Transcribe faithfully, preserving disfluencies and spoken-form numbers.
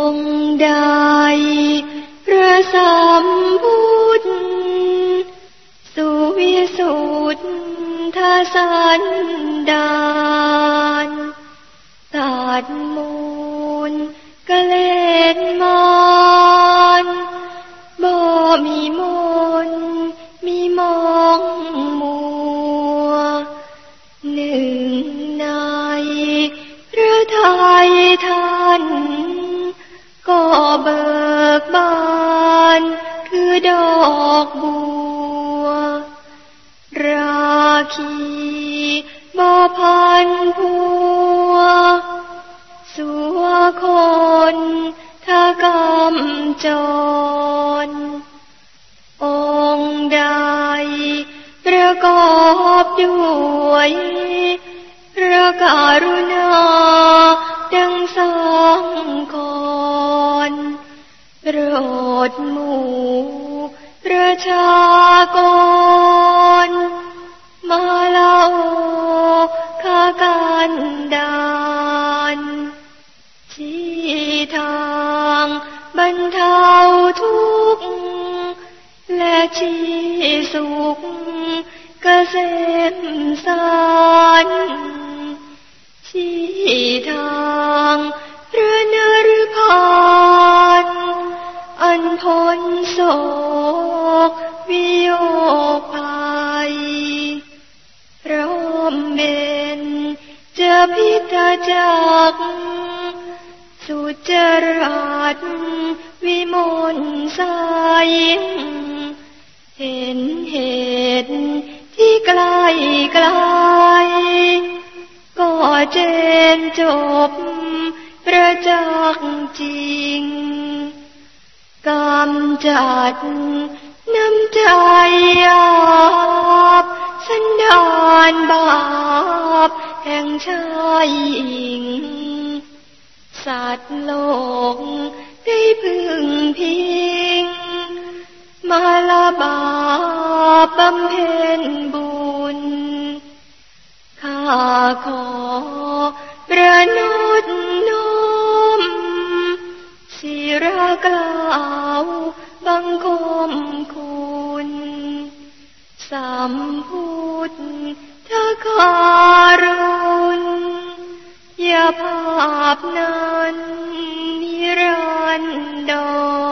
องค์ใดพระสัมพุทธสุวิสุทธสันดานตัดมูลกิเลสมารบ่มีมนมีมองมัวหนึ่งในพระทัยท่านก็เบิกบานคือดอกบัวราคีบ่พันพัวสัวคนทกรรมจรองค์ใดประกอบด้วยพระกรุณาดังสังกรโปรดหมู่ประชากรมาลาโอคากันดานชี้ทางบรรเทาทุกข์และชี้สุขเกษมสารชี้ทางพระนรพานอันพ้นโศกวิโยคภัยพร้อมเบญจพิทจักสุจรัตวิมลใสเห็นเหตุที่ไกลไกลก็เจนจบประจักษ์จริงกำจัดน้ำใจหยาบสันดานบาปแห่งชายหญิงสัตว์โลกได้พึงพิงมาลาบาปบำเพ็ญบุญข้าขอประนตน้อมศิรกล่าวบังคมคุณสัมพุทธคารุณยภาพนั้นนิรันดร